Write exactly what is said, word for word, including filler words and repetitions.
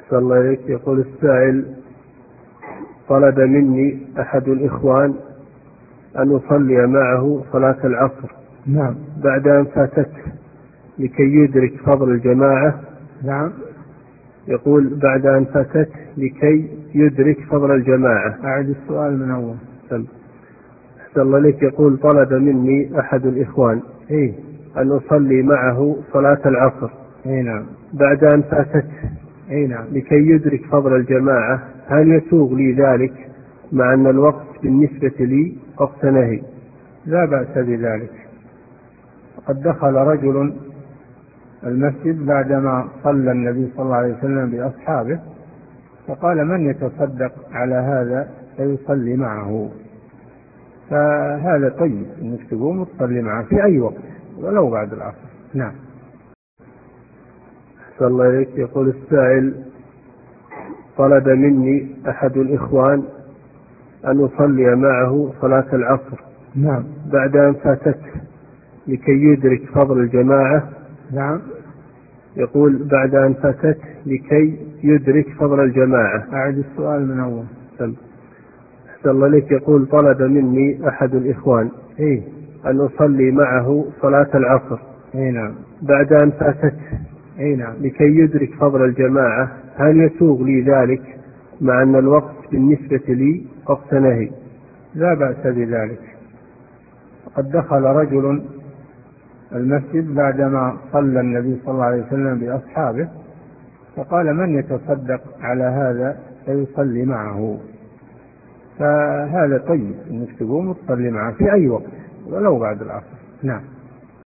أحسن الله إليك. يقول السائل: طلب مني أحد الإخوان أن أصلي معه صلاة العصر. نعم. بعد أن فاتته لكي يدرك فضل الجماعة. نعم. يقول: بعد أن فاتته لكي يدرك فضل الجماعة. أعد السؤال من أول. أحسن الله إليك. يقول: طلب مني أحد الإخوان إيه؟ أن أصلي معه صلاة العصر. إيه نعم. بعد أن فاتته إيه نعم. لكي يدرك فضل الجماعة، هل يسوغ لي ذلك مع أن الوقت بالنسبة لي وقت نهي؟ لا بأس بذلك. قد دخل رجل المسجد بعدما صلى النبي صلى الله عليه وسلم بأصحابه، فقال: من يتصدق على هذا فيصلي معه؟ فهذا طيب انك تقوم وتصلي معه في أي وقت ولو بعد العصر. نعم. أحسن الله إليك. يقول السائل: طلب مني أحد الإخوان أن أصلي معه صلاة العصر. نعم. بعد أن فاتته لكي يدرك فضل الجماعة. نعم. يقول: بعد أن فاتته لكي يدرك فضل الجماعة. أعد السؤال من أول. أحسن الله إليك. يقول: طلب مني أحد الإخوان إيه؟ أن أصلي معه صلاة العصر. إيه نعم. بعد أن فاتته إيه نعم. لكي يدرك فضل الجماعة، هل يسوغ لي ذلك مع أن الوقت بالنسبة لي وقت نهي؟ لا بأس بذلك. قد دخل رجل المسجد بعدما صلى النبي صلى الله عليه وسلم بأصحابه، فقال: من يتصدق على هذا فيصلي معه؟ فهذا طيب انك تقوم وتصلي معه في أي وقت ولو بعد العصر. نعم.